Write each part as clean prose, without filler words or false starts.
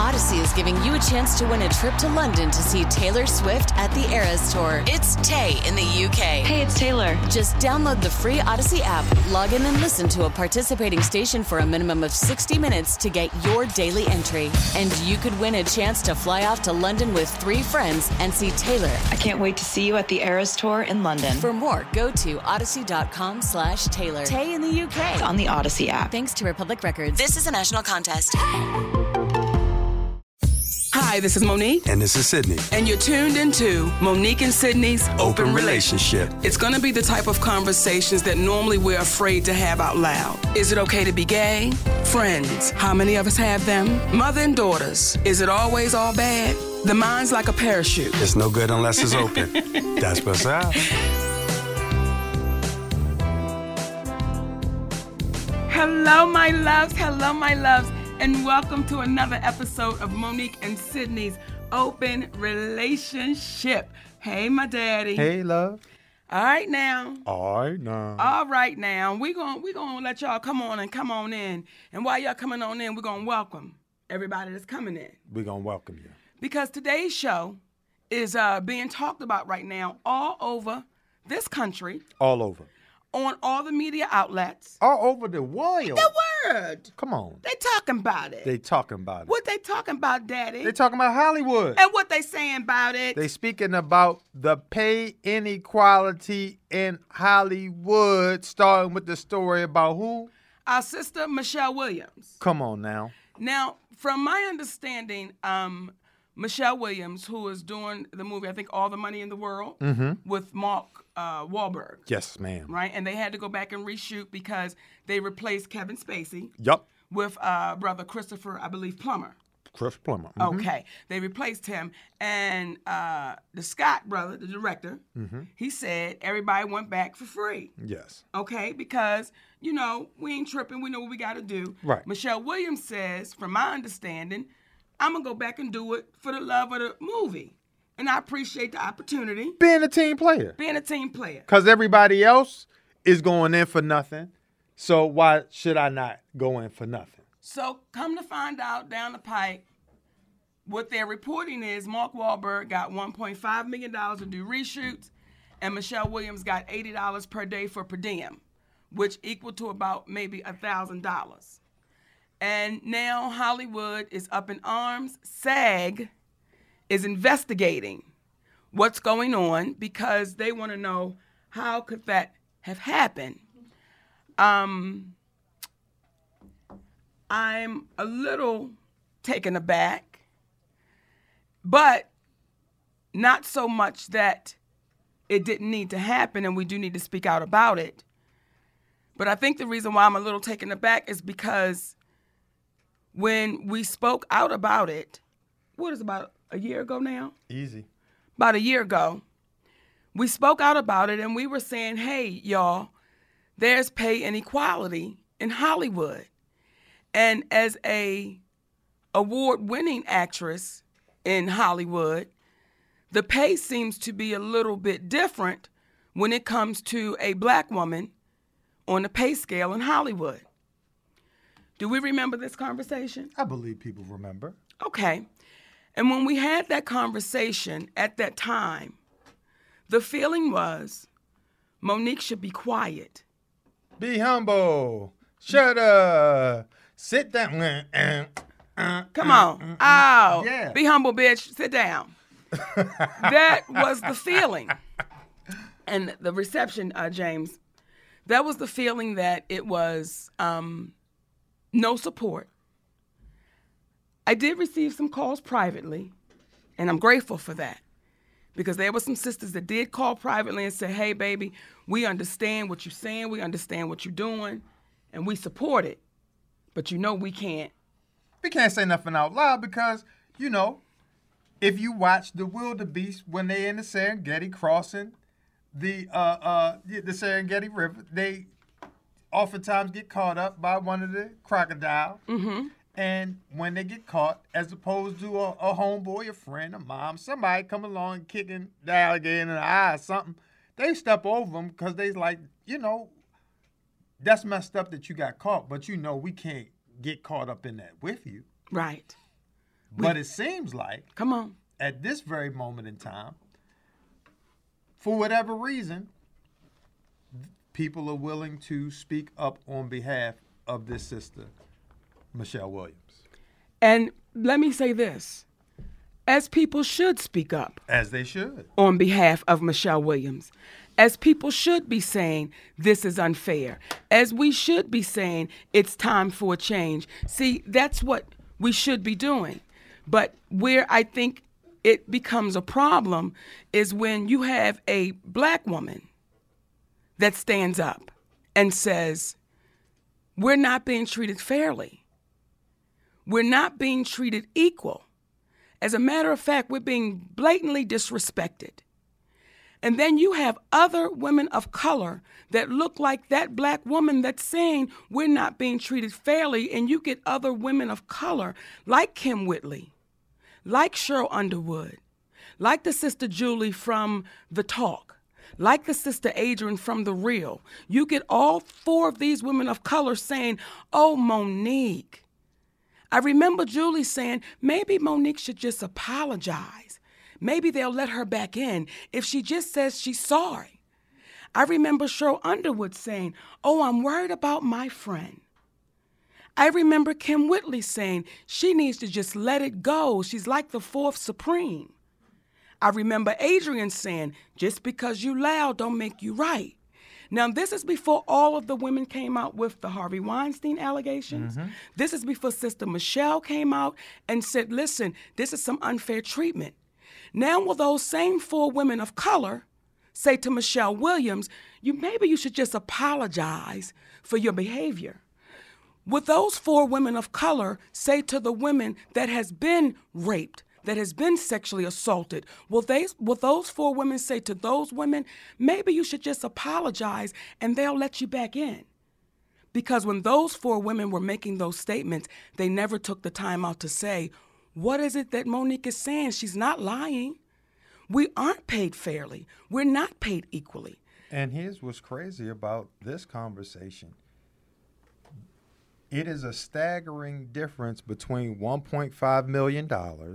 Odyssey is giving you a chance to win a trip to London to see Taylor Swift at the Eras Tour. It's Tay in the UK. Hey, it's Taylor. Just download the free Odyssey app, log in and listen to a participating station for a minimum of 60 minutes to get your daily entry. And you could win a chance to fly off to London with 3 friends and see Taylor. I can't wait to see you at the Eras Tour in London. For more, go to odyssey.com/Taylor. Tay in the UK. It's on the Odyssey app. Thanks to Republic Records. This is a national contest. Hi, this is Monique. And this is Sydney. And you're tuned into Monique and Sydney's Open Relationship. It's going to be the type of conversations that normally we're afraid to have out loud. Is it okay to be gay? Friends, how many of us have them? Mother and daughters, is it always all bad? The mind's like a parachute. It's no good unless it's open. That's what's up. Hello, my loves. Hello, my loves. And welcome to another episode of Monique and Sydney's Open Relationship. Hey, my daddy. Hey, love. All right now. All right now. All right now. We're gonna let y'all come on in. And while y'all coming on in, we're gonna welcome everybody that's coming in. We're going to welcome you. Because today's show is being talked about right now all over this country. All over. On all the media outlets. All over the world. The word. Come on. They talking about it. They talking about it. What they talking about, Daddy? They talking about Hollywood. And what they saying about it? They speaking about the pay inequality in Hollywood, starting with the story about who? Our sister, Michelle Williams. Come on now. Now, from my understanding, Michelle Williams, who is doing the movie, I think, All the Money in the World, with Mark Wahlberg. Yes, ma'am. Right? And they had to go back and reshoot because they replaced Kevin Spacey Yup. with brother Christopher, I believe, Plummer. Chris Plummer. Okay. They replaced him. And the Scott brother, the director, he said everybody went back for free. Yes. Okay? Because, you know, we ain't tripping. We know what we got to do. Right. Michelle Williams says, from my understanding, I'm going to go back and do it for the love of the movie. And I appreciate the opportunity. Being a team player. Being a team player. Because everybody else is going in for nothing. So why should I not go in for nothing? So come to find out down the pike, what they're reporting is Mark Wahlberg got $1.5 million to do reshoots, and Michelle Williams got $80 per day for per diem, which equal to about maybe $1,000. And now Hollywood is up in arms. SAG is investigating what's going on because they want to know how could that have happened. I'm a little taken aback, but not so much that it didn't need to happen and we do need to speak out about it. But I think the reason why I'm a little taken aback is because when we spoke out about it, what is about a year ago now? Easy. About a year ago, we spoke out about it and we were saying, hey, y'all, there's pay inequality in Hollywood. And as a award-winning actress in Hollywood, the pay seems to be a little bit different when it comes to a black woman on the pay scale in Hollywood. Do we remember this conversation? I believe people remember. Okay. And when we had that conversation at that time, the feeling was Monique should be quiet. Be humble. Shut up. Sit down. Come on. Oh, Yeah. Be humble, bitch. Sit down. That was the feeling. And the reception, James, that was the feeling that it was no support. I did receive some calls privately, and I'm grateful for that. Because there were some sisters that did call privately and say, hey, baby, we understand what you're saying, we understand what you're doing, and we support it. But you know we can't. We can't say nothing out loud because, you know, if you watch the wildebeest when they in the Serengeti crossing the Serengeti River, they oftentimes get caught up by one of the crocodiles. Mm-hmm. And when they get caught, as opposed to a homeboy, a friend, a mom, somebody come along and kicking the alligator in the eye or something, they step over them because they like, you know, that's messed up that you got caught, but you know we can't get caught up in that with you. Right. But it seems like, Come on. at this very moment in time, for whatever reason, people are willing to speak up on behalf of this sister, Michelle Williams. And let me say this, as people should speak up As they should. on behalf of Michelle Williams, as people should be saying this is unfair, as we should be saying it's time for a change. See, that's what we should be doing. But where I think it becomes a problem is when you have a black woman that stands up and says, we're not being treated fairly. We're not being treated equal. As a matter of fact, we're being blatantly disrespected. And then you have other women of color that look like that black woman that's saying we're not being treated fairly, and you get other women of color like Kim Whitley, like Cheryl Underwood, like the sister Julie from The Talk, like the sister Adrian from The Real. You get all four of these women of color saying, oh, Monique. I remember Julie saying, maybe Monique should just apologize. Maybe they'll let her back in if she just says she's sorry. I remember Cheryl Underwood saying, oh, I'm worried about my friend. I remember Kim Whitley saying she needs to just let it go. She's like the fourth supreme. I remember Adrian saying, just because you loud don't make you right. Now, this is before all of the women came out with the Harvey Weinstein allegations. Mm-hmm. This is before Sister Michelle came out and said, listen, this is some unfair treatment. Now, will those same four women of color say to Michelle Williams, maybe you should just apologize for your behavior? Would those four women of color say to the women that has been raped, that has been sexually assaulted, will those four women say to those women, maybe you should just apologize and they'll let you back in? Because when those four women were making those statements, they never took the time out to say, what is it that Monique is saying? She's not lying. We aren't paid fairly. We're not paid equally. And here's what's crazy about this conversation. It is a staggering difference between $1.5 million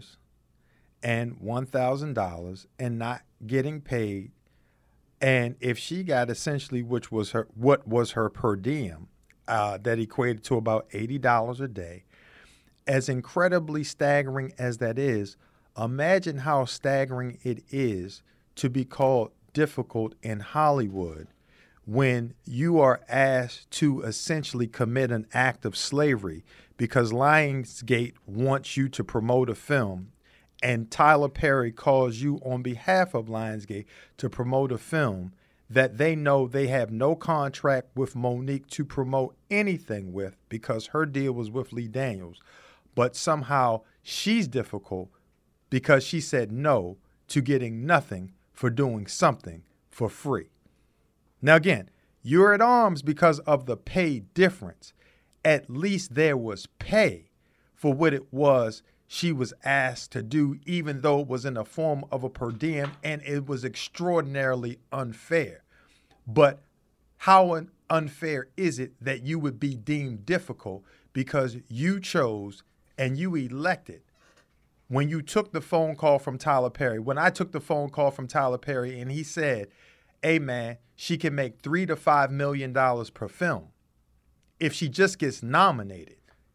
and $1,000 and not getting paid. And if she got essentially what was her per diem, that equated to about $80 a day, as incredibly staggering as that is, imagine how staggering it is to be called difficult in Hollywood when you are asked to essentially commit an act of slavery because Lionsgate wants you to promote a film and Tyler Perry calls you on behalf of Lionsgate to promote a film that they know they have no contract with Monique to promote anything with because her deal was with Lee Daniels. But somehow she's difficult because she said no to getting nothing for doing something for free. Now, again, you're at arms because of the pay difference. At least there was pay for what it was she was asked to do, even though it was in the form of a per diem, and it was extraordinarily unfair. But how unfair is it that you would be deemed difficult because you chose and you elected when you took the phone call from Tyler Perry? When I took the phone call from Tyler Perry and he said, hey, man, she can make $3 to $5 million per film if she just gets nominated.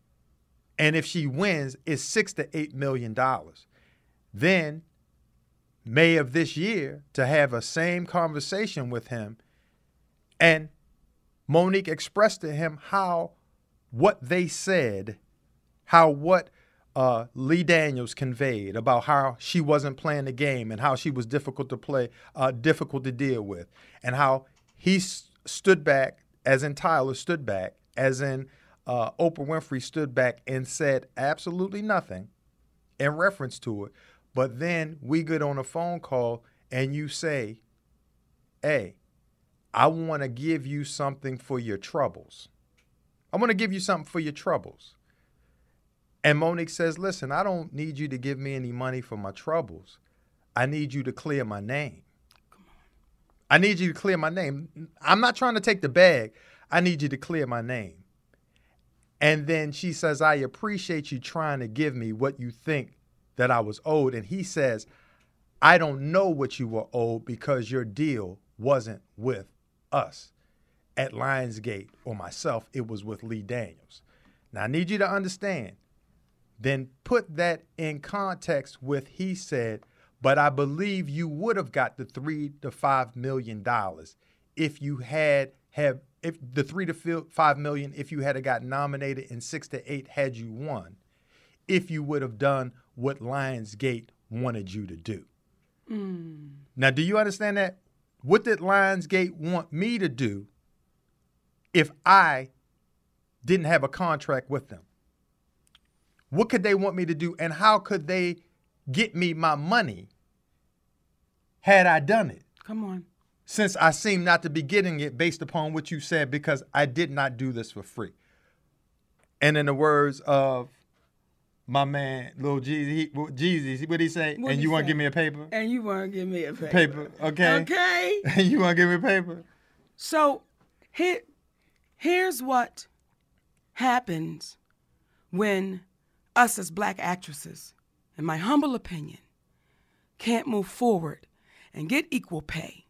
And if she wins, it's $6 to $8 million. Then, May of this year, to have a same conversation with him, and Monique expressed to him what they said, what Lee Daniels conveyed about how she wasn't playing the game and how she was difficult to play, difficult to deal with, and how he stood back, as in Tyler stood back, as in Oprah Winfrey stood back and said absolutely nothing in reference to it. But then we get on a phone call and you say, hey, I want to give you something for your troubles. I want to give you something for your troubles. And Monique says, listen, I don't need you to give me any money for my troubles. I need you to clear my name. I need you to clear my name. I'm not trying to take the bag. I need you to clear my name. And then she says, I appreciate you trying to give me what you think that I was owed. And he says, I don't know what you were owed because your deal wasn't with us at Lionsgate or myself. It was with Lee Daniels. Now, I need you to understand, then put that in context with he said, but I believe you would have got the $3 to $5 million if you had if the $3 to $5 million if you had got nominated, and 6 to 8 had you won, if you would have done what Lionsgate wanted you to do. Now, do you understand that? What did Lionsgate want me to do if I didn't have a contract with them? What could they want me to do, and how could they get me my money had I done it? Come on. Since I seem not to be getting it based upon what you said, because I did not do this for free. And in the words of my man, Lil Jeezy, what he say? What'd and he you want say? to give me a paper? And you want to give me a Paper, okay? Okay. And you want to give me a paper? So here's what happens when us as black actresses, in my humble opinion, can't move forward and get equal pay.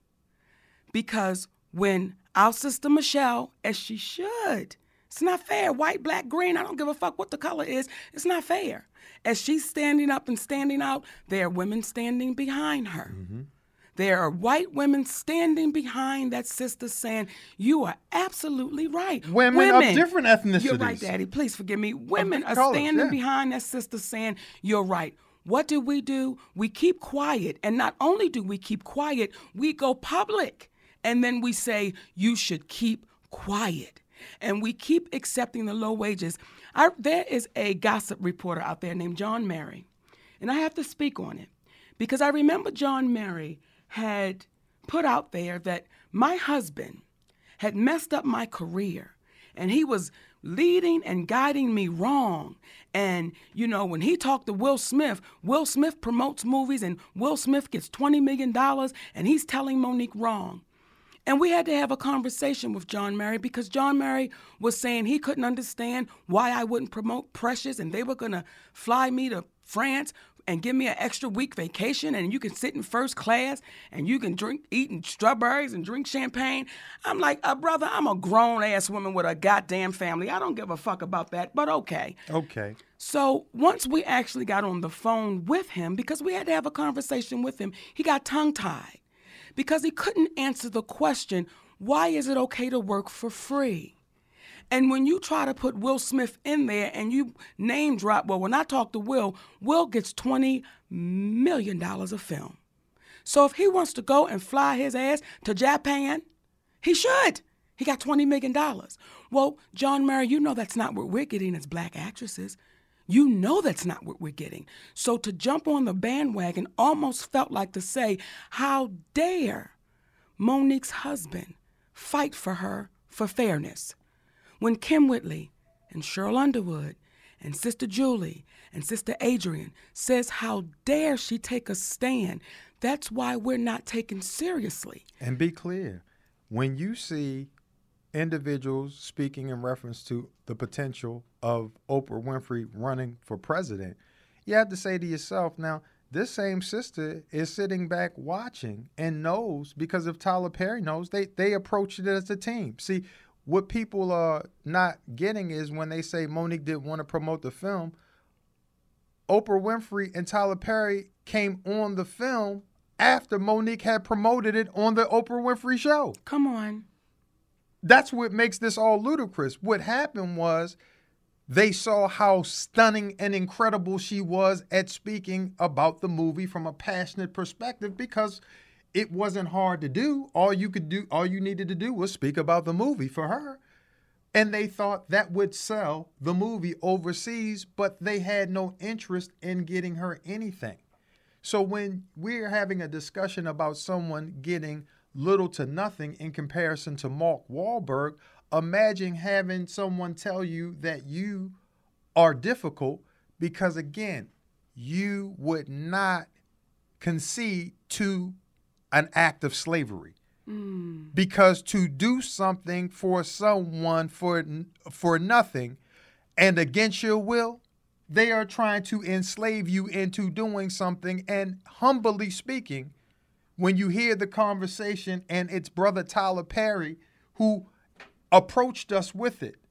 Because when our sister Michelle, as she should, it's not fair. White, black, green, I don't give a fuck what the color is. It's not fair. As she's standing up and standing out, there are women standing behind her. Mm-hmm. There are white women standing behind that sister saying, you are absolutely right. Women of different ethnicities. You're right, Daddy. Please forgive me. Women are colors, standing yeah. behind that sister saying, you're right. What do? We keep quiet. And not only do we keep quiet, we go public. And then we say, you should keep quiet. And we keep accepting the low wages. There is a gossip reporter out there named John Mary, and I have to speak on it because I remember John Mary had put out there that my husband had messed up my career, and he was leading and guiding me wrong. And, you know, when he talked to Will Smith promotes movies, and Will Smith gets $20 million, and he's telling Monique wrong. And we had to have a conversation with John Mary because John Mary was saying he couldn't understand why I wouldn't promote Precious, and they were going to fly me to France and give me an extra week vacation, and you can sit in first class and you can eat strawberries and drink champagne. I'm like, brother, I'm a grown-ass woman with a goddamn family. I don't give a fuck about that, but okay. Okay. So once we actually got on the phone with him, because we had to have a conversation with him, he got tongue-tied. Because he couldn't answer the question, why is it okay to work for free? And when you try to put Will Smith in there and you name drop, well, when I talk to Will gets $20 million a film. So if he wants to go and fly his ass to Japan, he should. He got $20 million. Well, John Mary, you know that's not what we're getting as black actresses. You know that's not what we're getting. So to jump on the bandwagon almost felt like to say, how dare Monique's husband fight for her for fairness? When Kim Whitley and Cheryl Underwood and Sister Julie and Sister Adrian says, how dare she take a stand? That's why we're not taken seriously. And be clear, when you see individuals speaking in reference to the potential of Oprah Winfrey running for president, you have to say to yourself, now, this same sister is sitting back watching and knows, because if Tyler Perry knows, they approached it as a team. See, what people are not getting is when they say Monique didn't want to promote the film, Oprah Winfrey and Tyler Perry came on the film after Monique had promoted it on the Oprah Winfrey Show. Come on. That's what makes this all ludicrous. What happened was they saw how stunning and incredible she was at speaking about the movie from a passionate perspective, because it wasn't hard to do. All you needed to do was speak about the movie for her. And they thought that would sell the movie overseas, but they had no interest in getting her anything. So when we're having a discussion about someone getting little to nothing in comparison to Mark Wahlberg, imagine having someone tell you that you are difficult because, again, you would not concede to an act of slavery. Because to do something for someone for nothing and against your will, they are trying to enslave you into doing something. And humbly speaking, when you hear the conversation, and it's Brother Tyler Perry who approached us with it,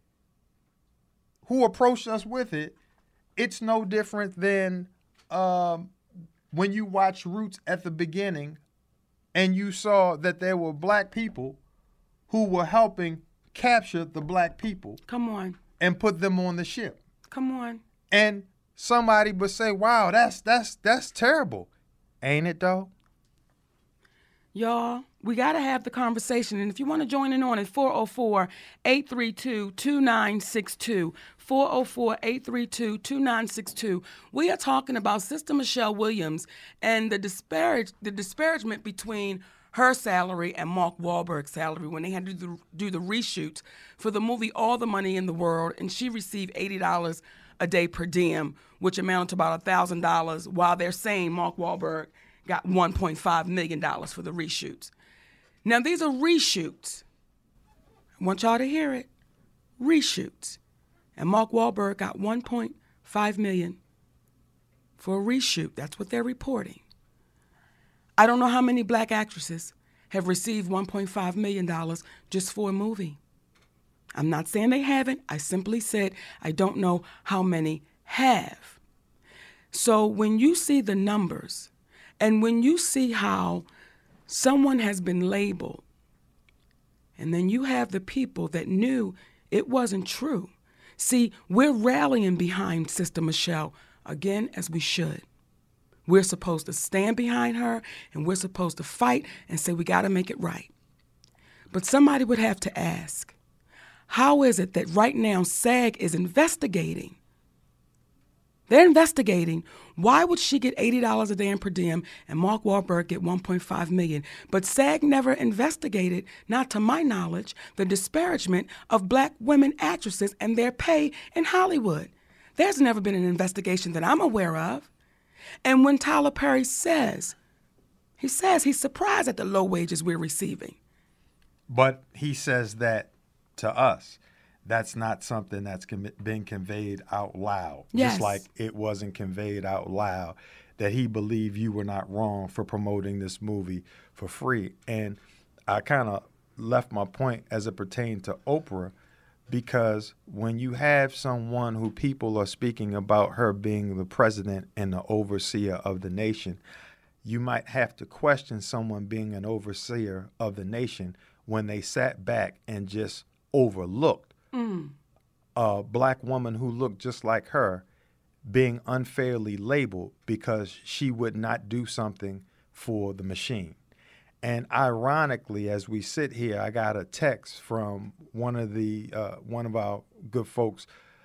it's no different than when you watch Roots at the beginning and you saw that there were black people who were helping capture the black people. Come on. And put them on the ship. Come on. And somebody would say, wow, that's terrible. Ain't it though? Y'all, we got to have the conversation. And if you want to join in on it, 404-832-2962. 404-832-2962. We are talking about Sister Michelle Williams and the disparagement between her salary and Mark Wahlberg's salary when they had to do the reshoots for the movie All the Money in the World, and she received $80 a day per diem, which amounted to about $1,000, while they're saying Mark Wahlberg got $1.5 million for the reshoots. Now, these are reshoots. I want y'all to hear it. Reshoots. And Mark Wahlberg got $1.5 million for a reshoot. That's what they're reporting. I don't know how many black actresses have received $1.5 million just for a movie. I'm not saying they haven't. I simply said I don't know how many have. So when you see the numbers and when you see how someone has been labeled, and then you have the people that knew it wasn't true. See, we're rallying behind Sister Michelle, again, as we should. We're supposed to stand behind her, and we're supposed to fight and say we got to make it right. But somebody would have to ask, how is it that right now SAG is investigating? They're investigating. Why would she get $80 a day in per diem and Mark Wahlberg get $1.5 million? But SAG never investigated, not to my knowledge, the disparagement of black women actresses and their pay in Hollywood. There's never been an investigation that I'm aware of. And when Tyler Perry says he's surprised at the low wages we're receiving. But he says that to us. That's not something that's been conveyed out loud. Yes. Just like it wasn't conveyed out loud that he believed you were not wrong for promoting this movie for free. And I kind of left my point as it pertained to Oprah, because when you have someone who people are speaking about her being the president and the overseer of the nation, you might have to question someone being an overseer of the nation when they sat back and just overlooked a black woman who looked just like her being unfairly labeled because she would not do something for the machine. And ironically, as we sit here, I got a text from one of our good folks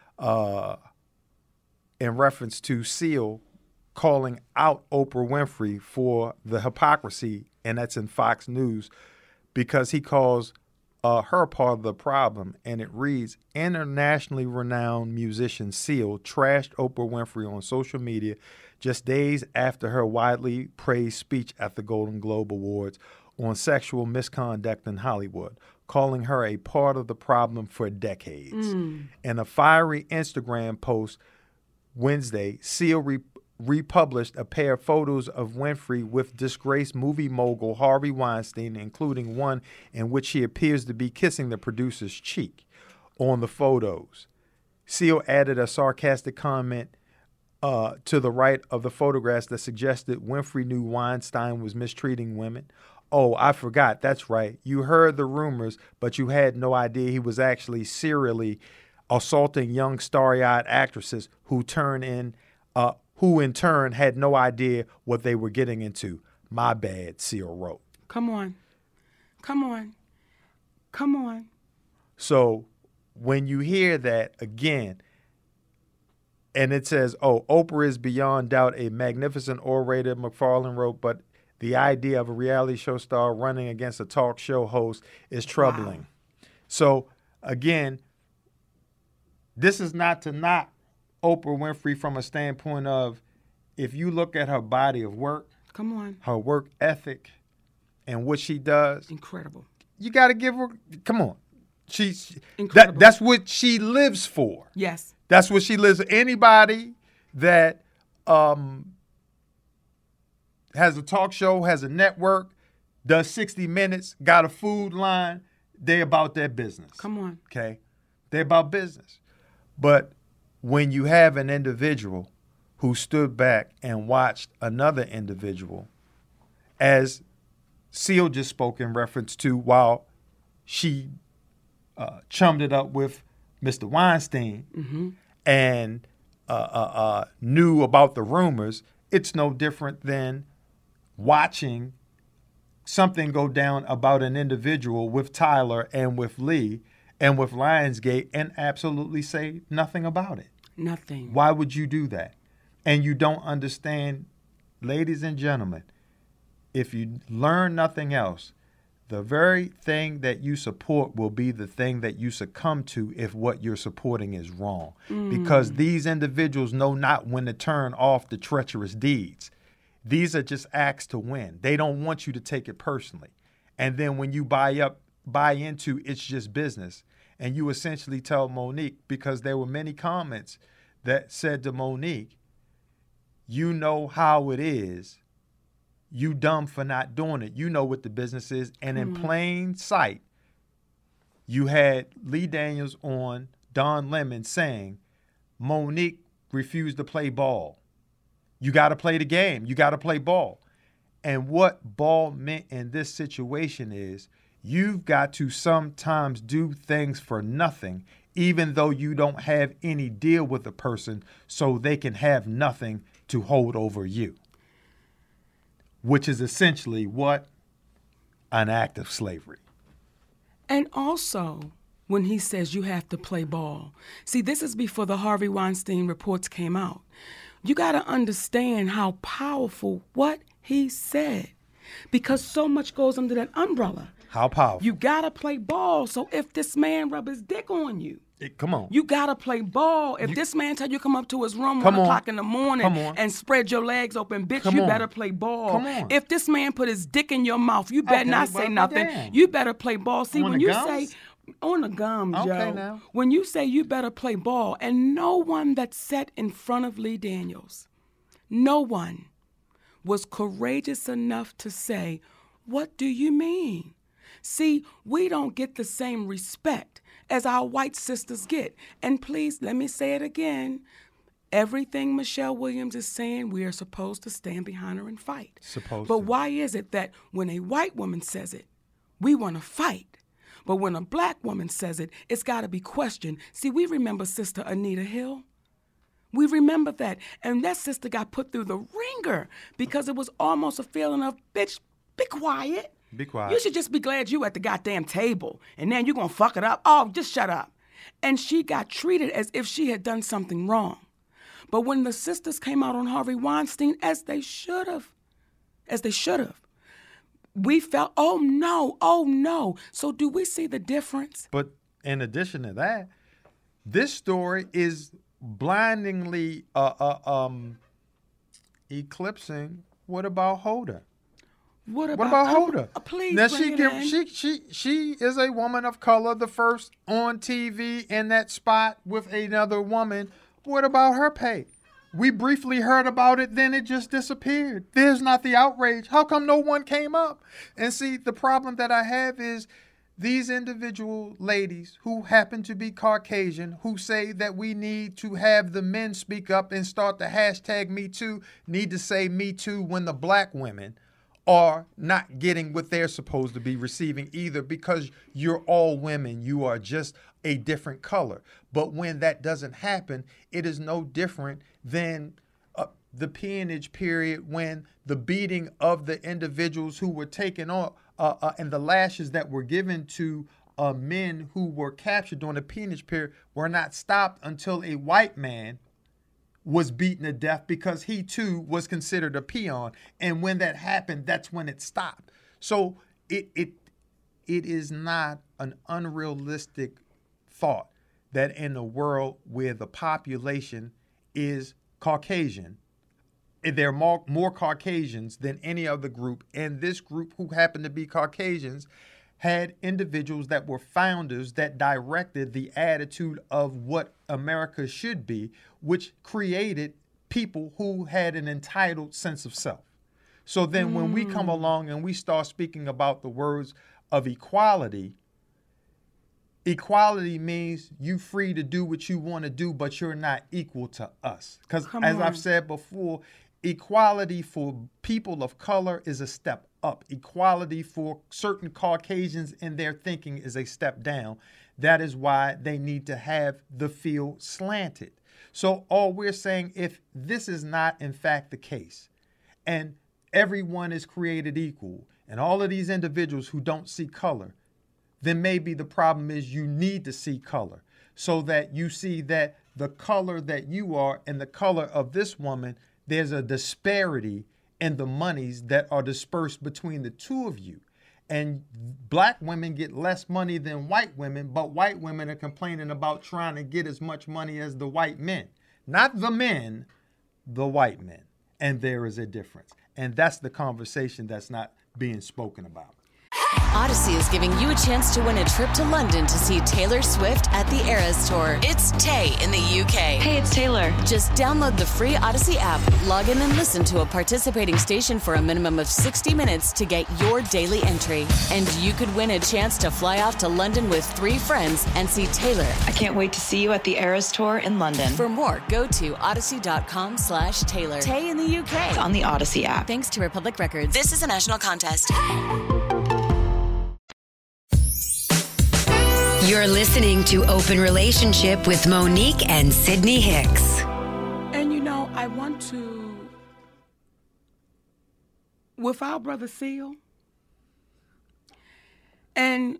in reference to Seal calling out Oprah Winfrey for the hypocrisy, and that's in Fox News, because he calls her part of the problem. And it reads, internationally renowned musician Seal trashed Oprah Winfrey on social media just days after her widely praised speech at the Golden Globe Awards on sexual misconduct in Hollywood, calling her a part of the problem for decades. In a fiery Instagram post Wednesday, Seal republished a pair of photos of Winfrey with disgraced movie mogul Harvey Weinstein, including one in which she appears to be kissing the producer's cheek. On the photos, Seal added a sarcastic comment to the right of the photographs that suggested Winfrey knew Weinstein was mistreating women. Oh, I forgot. That's right. You heard the rumors, but you had no idea he was actually serially assaulting young starry-eyed actresses who in turn had no idea what they were getting into. My bad, Seal wrote. Come on. So when you hear that again, and it says, Oprah is beyond doubt a magnificent orator, McFarlane wrote, but the idea of a reality show star running against a talk show host is troubling. Wow. So again, this is not to knock Oprah Winfrey from a standpoint of, if you look at her body of work, her work ethic, and what she does, incredible. You got to give her, come on. Incredible. That's what she lives for. Yes. That's what she lives. Anybody that has a talk show, has a network, does 60 Minutes, got a food line, they about their business. Come on. Okay? They're about business. But when you have an individual who stood back and watched another individual, as Seal just spoke in reference to, while she chummed it up with Mr. Weinstein and knew about the rumors, it's no different than watching something go down about an individual with Tyler and with Lee and with Lionsgate and absolutely say nothing about it. Nothing. Why would you do that? And you don't understand, ladies and gentlemen, if you learn nothing else, the very thing that you support will be the thing that you succumb to if what you're supporting is wrong. Because these individuals know not when to turn off the treacherous deeds. These are just acts to win. They don't want you to take it personally. And then when you buy into it's just business, and you essentially tell Monique, because there were many comments that said to Monique, you know how it is. You dumb for not doing it. You know what the business is. And in plain sight, you had Lee Daniels on Don Lemon saying, Monique refused to play ball. You got to play the game. You got to play ball. And what ball meant in this situation is you've got to sometimes do things for nothing, even though you don't have any deal with the person, so they can have nothing to hold over you. Which is essentially what? An act of slavery. And also, when he says you have to play ball. See, this is before the Harvey Weinstein reports came out. You got to understand how powerful what he said, because so much goes under that umbrella. How powerful? You got to play ball. So if this man rub his dick on you, come on. you got to play ball. If this man tell you come up to his room 1 o'clock in the morning and spread your legs open, bitch, you better play ball. Come on. If this man put his dick in your mouth, you better not say nothing. Damn. You better play ball. See, On when the you gums? say on the gums, Okay, Joe. now. When you say you better play ball, and no one that sat in front of Lee Daniels, no one was courageous enough to say, what do you mean? See, we don't get the same respect as our white sisters get. And please, let me say it again. Everything Michelle Williams is saying, we are supposed to stand behind her and fight. But why is it that when a white woman says it, we want to fight? But when a black woman says it, it's got to be questioned. See, we remember Sister Anita Hill. We remember that. And that sister got put through the ringer because it was almost a feeling of, bitch, be quiet. Be quiet. You should just be glad you at the goddamn table. And then you're going to fuck it up. Oh, just shut up. And she got treated as if she had done something wrong. But when the sisters came out on Harvey Weinstein, as they should have, we felt, oh no. So do we see the difference? But in addition to that, this story is blindingly eclipsing what about Hoda? What about Hoda? Please now bring she is a woman of color, the first on TV in that spot with another woman. What about her pay? We briefly heard about it, then it just disappeared. There's not the outrage. How come no one came up? And see, the problem that I have is these individual ladies who happen to be Caucasian, who say that we need to have the men speak up and start the hashtag Me Too, need to say Me Too when the black women are not getting what they're supposed to be receiving either, because you're all women. You are just a different color. But when that doesn't happen, it is no different than the peonage period, when the beating of the individuals who were taken on and the lashes that were given to men who were captured during the peonage period were not stopped until a white man was beaten to death, because he too was considered a peon. And when that happened, that's when it stopped. So it is not an unrealistic thought that in a world where the population is Caucasian, there are more Caucasians than any other group, and this group who happen to be Caucasians had individuals that were founders that directed the attitude of what America should be, which created people who had an entitled sense of self. So then when we come along and we start speaking about the words of equality, equality means you free to do what you want to do, but you're not equal to us. Because as I've said before, equality for people of color is a step up. Equality for certain Caucasians in their thinking is a step down. That is why they need to have the field slanted. So all we're saying, if this is not in fact the case, and everyone is created equal, and all of these individuals who don't see color, then maybe the problem is you need to see color so that you see that the color that you are and the color of this woman, there's a disparity in the monies that are dispersed between the two of you. And black women get less money than white women, but white women are complaining about trying to get as much money as the white men. Not the men, the white men. And there is a difference. And that's the conversation that's not being spoken about. Odyssey is giving you a chance to win a trip to London to see Taylor Swift at the Eras Tour. It's Tay in the UK. Hey, it's Taylor. Just download the free Odyssey app, log in and listen to a participating station for a minimum of 60 minutes to get your daily entry. And you could win a chance to fly off to London with 3 friends and see Taylor. I can't wait to see you at the Eras Tour in London. For more, go to odyssey.com/Taylor. Tay in the UK. It's on the Odyssey app. Thanks to Republic Records. This is a national contest. You're listening to Open Relationship with Monique and Sydney Hicks. And I want to, with our brother Seal, and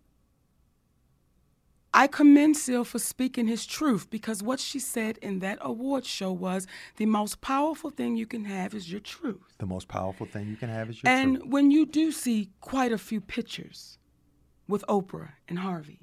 I commend Seal for speaking his truth, because what she said in that award show was the most powerful thing you can have is your truth. The most powerful thing you can have is your truth. And when you do see quite a few pictures with Oprah and Harvey,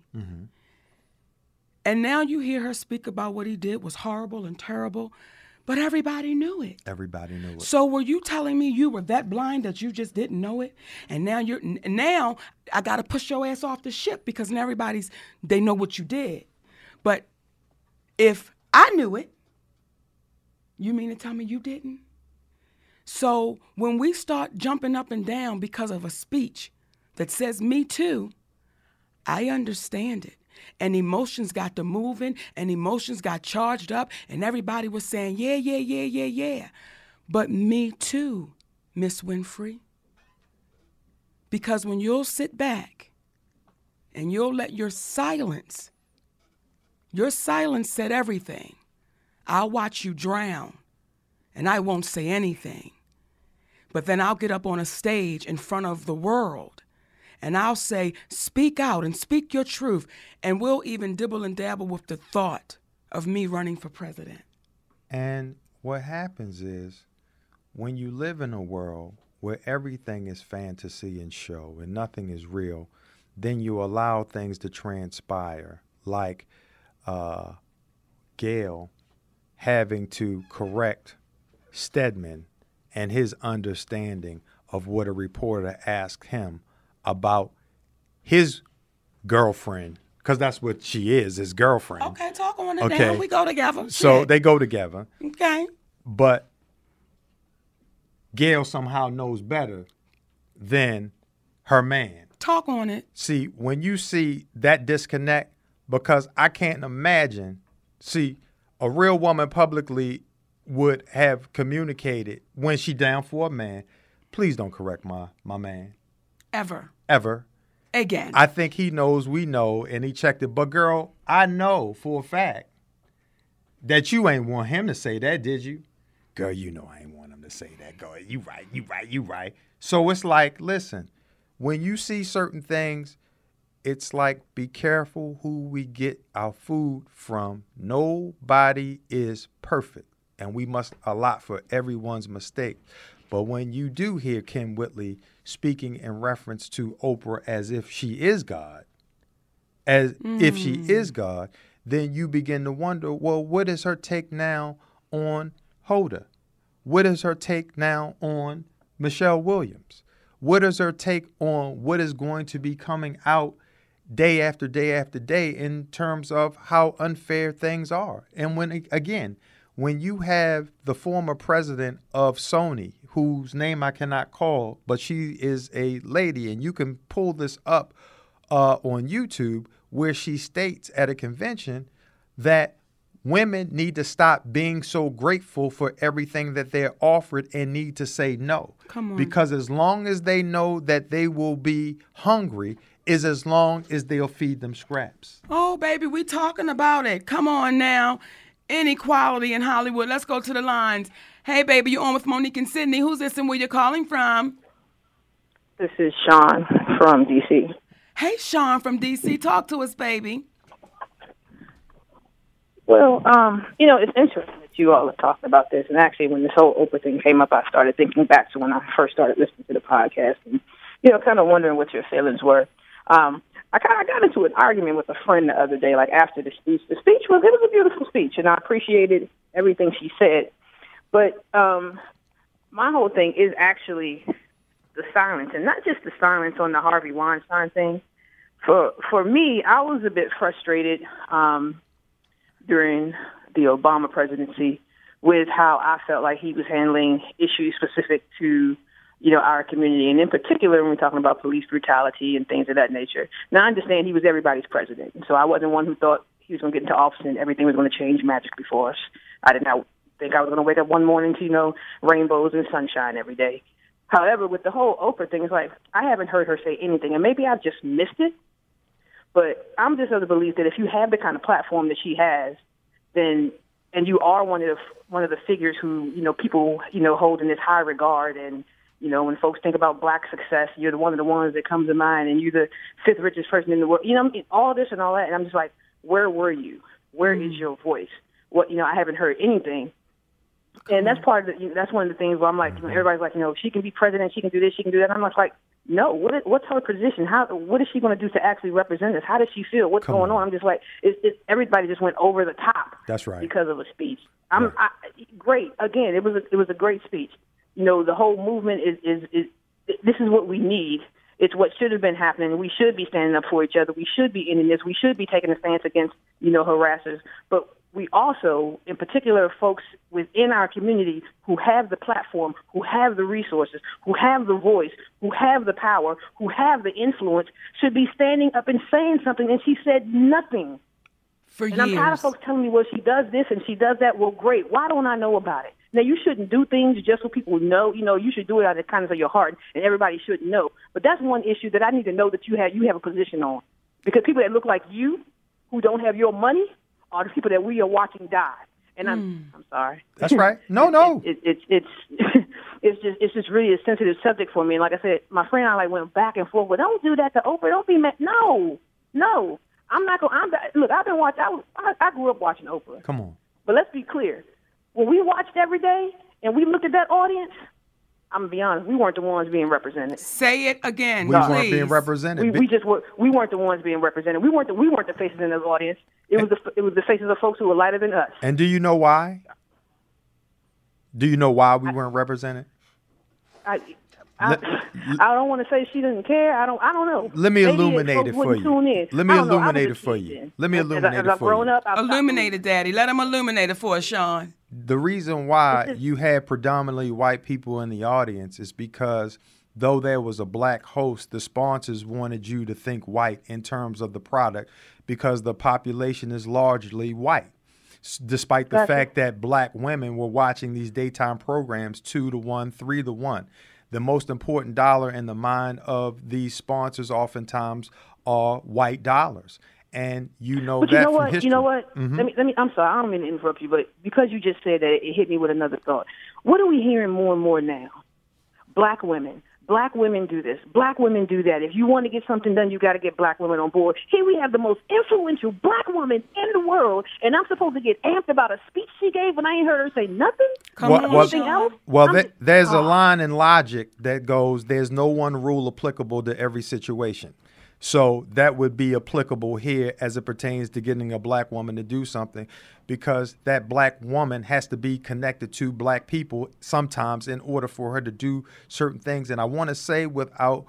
and now you hear her speak about what he did was horrible and terrible, but everybody knew it. Everybody knew it. So were you telling me you were that blind that you just didn't know it? And now I got to push your ass off the ship because now they know what you did. But if I knew it, you mean to tell me you didn't? So when we start jumping up and down because of a speech that says me too, I understand it. And emotions got to moving, and emotions got charged up, and everybody was saying, yeah. But me too, Miss Winfrey. Because when you'll sit back and you'll let your silence said everything. I'll watch you drown, and I won't say anything. But then I'll get up on a stage in front of the world, and I'll say, speak out and speak your truth. And we'll even dibble and dabble with the thought of me running for president. And what happens is when you live in a world where everything is fantasy and show and nothing is real, then you allow things to transpire, like Gayle having to correct Stedman and his understanding of what a reporter asked him about his girlfriend, because that's what she is, his girlfriend. Okay, talk on it down. We go together. So Shit. they go together. Okay. But Gayle somehow knows better than her man. Talk on it. See, when you see that disconnect, because I can't imagine, a real woman publicly would have communicated when she down for a man, please don't correct my man. Ever. Again. I think he knows we know, and he checked it. But, girl, I know for a fact that you ain't want him to say that, did you? Girl, you know I ain't want him to say that. Girl, you right. So it's like, listen, when you see certain things, it's like, be careful who we get our food from. Nobody is perfect, and we must allot for everyone's mistake. But when you do hear Kim Whitley speaking in reference to Oprah as if she is God, then you begin to wonder, well, what is her take now on Hoda? What is her take now on Michelle Williams? What is her take on what is going to be coming out day after day after day in terms of how unfair things are? And when you have the former president of Sony, whose name I cannot call, but she is a lady, and you can pull this up on YouTube, where she states at a convention that women need to stop being so grateful for everything that they're offered and need to say no. Come on. Because as long as they know that they will be hungry is as long as they'll feed them scraps. Oh, baby, we talking about it. Come on now. Inequality in Hollywood. Let's go to the lines. Hey, baby, you on with Monique and Sydney. Who's this and where you're calling from? This is Sean from D.C. Hey, Sean from D.C. Talk to us, baby. Well, it's interesting that you all have talked about this. And actually, when this whole Oprah thing came up, I started thinking back to when I first started listening to the podcast and, kind of wondering what your feelings were. I kind of got into an argument with a friend the other day, like after the speech. The speech was a beautiful speech, and I appreciated everything she said. But my whole thing is actually the silence, and not just the silence on the Harvey Weinstein thing. For me, I was a bit frustrated during the Obama presidency with how I felt like he was handling issues specific to, our community. And in particular, when we're talking about police brutality and things of that nature. Now, I understand he was everybody's president. So I wasn't one who thought he was going to get into office and everything was going to change magically for us. I did not think I was going to wake up one morning to, rainbows and sunshine every day. However, with the whole Oprah thing, it's like I haven't heard her say anything. And maybe I've just missed it. But I'm just of the belief that if you have the kind of platform that she has, then and you are one of the figures who people hold in this high regard, and when folks think about Black success, you're one of the ones that comes to mind, and you're the fifth richest person in the world. All this and all that, and I'm just like, where were you? Where is your voice? What I haven't heard anything. And that's that's one of the things where I'm like, everybody's like, she can be president, she can do this, she can do that. And I'm like, no, what's her position? What is she going to do to actually represent us? How does she feel? What's going on? I'm just like, everybody just went over the top. That's right. Because of a speech. Great. Again, it was a great speech. The whole movement is this is what we need. It's what should have been happening. We should be standing up for each other. We should be ending this. We should be taking a stance against, harassers. But we also, in particular, folks within our community who have the platform, who have the resources, who have the voice, who have the power, who have the influence, should be standing up and saying something. And she said nothing. For years. I'm tired of folks telling me, well, she does this and she does that. Well, great. Why don't I know about it? Now, you shouldn't do things just so people know. You should do it out of the kindness of your heart, and everybody should know. But that's one issue that I need to know that you have a position on. Because people that look like you, who don't have your money, are the people that we are watching die. And I'm sorry. That's right. No. It's just really a sensitive subject for me. And like I said, my friend and I went back and forth. Well, don't do that to Oprah. Don't be mad. No. I'm not going. Look, I've been watching. I grew up watching Oprah. Come on. But let's be clear. When we watched every day and we looked at that audience, I'm gonna be honest, we weren't the ones being represented. Say it again. We weren't being represented. We weren't the ones being represented. We weren't the faces in the audience. It was the faces of folks who were lighter than us. And do you know why? Do you know why we weren't represented? I don't want to say she didn't care. I don't know. Let me illuminate it for you. Let me illuminate it for you. Illuminate it, Daddy. Let him illuminate it for us, Sean. The reason why you had predominantly white people in the audience is because though there was a black host, the sponsors wanted you to think white in terms of the product because the population is largely white. Despite the fact that black women were watching these daytime programs 2-to-1, 3-to-1. The most important dollar in the mind of these sponsors oftentimes are white dollars. And from history. You know what? Mm-hmm. Let me. I'm sorry. I don't mean to interrupt you, but because you just said that, it hit me with another thought. What are we hearing more and more now? Black women. Black women do this. Black women do that. If you want to get something done, you got to get black women on board. Here we have the most influential black woman in the world, and I'm supposed to get amped about a speech she gave when I ain't heard her say nothing? Anything else? Well, there's a line in logic that goes, there's no one rule applicable to every situation. So that would be applicable here as it pertains to getting a black woman to do something, because that black woman has to be connected to black people sometimes in order for her to do certain things. And I want to say, without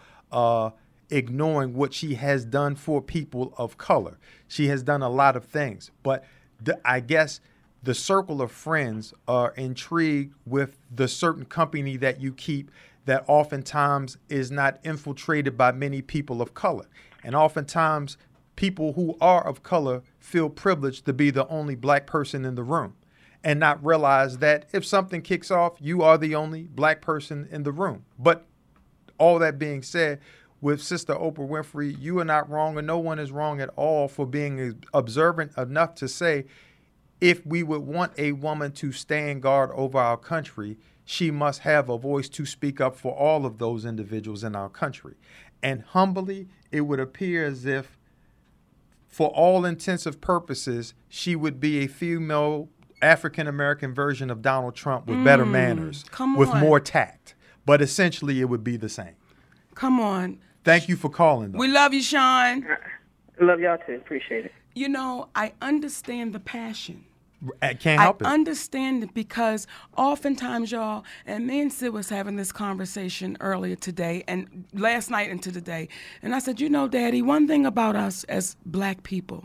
ignoring what she has done for people of color, she has done a lot of things. But I guess the circle of friends are intrigued with the certain company that you keep that oftentimes is not infiltrated by many people of color. And oftentimes people who are of color feel privileged to be the only black person in the room and not realize that if something kicks off, you are the only black person in the room. But all that being said, with Sister Oprah Winfrey, you are not wrong, and no one is wrong at all for being observant enough to say, if we would want a woman to stand guard over our country, she must have a voice to speak up for all of those individuals in our country. And humbly, it would appear as if, for all intensive purposes, she would be a female African-American version of Donald Trump with better manners, with more tact. But essentially, it would be the same. Come on. Thank you for calling, though. We love you, Sean. Love y'all too. Appreciate it. You know, I understand the passion. I can't help it. I understand it because oftentimes, y'all, and me and Sid was having this conversation earlier today and last night into today, and I said, you know, Daddy, one thing about us as black people,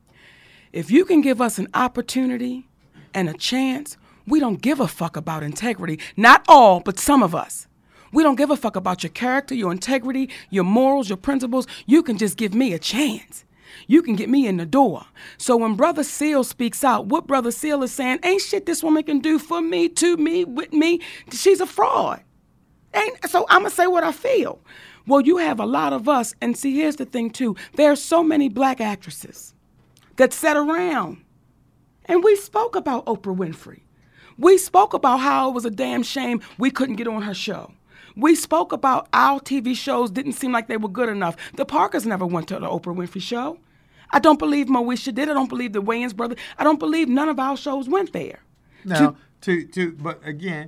if you can give us an opportunity and a chance, we don't give a fuck about integrity. Not all, but some of us. We don't give a fuck about your character, your integrity, your morals, your principles. You can just give me a chance. You can get me in the door. So when Brother Seal speaks out, what Brother Seal is saying, ain't shit this woman can do for me, to me, with me. She's a fraud. So I'm going to say what I feel. Well, you have a lot of us, and see, here's the thing, too. There are so many black actresses that sat around, and we spoke about Oprah Winfrey. We spoke about how it was a damn shame we couldn't get on her show. We spoke about our TV shows didn't seem like they were good enough. The Parkers never went to the Oprah Winfrey show. I don't believe Moesha did. I don't believe the Wayans brothers. I don't believe none of our shows went there. Now, but again,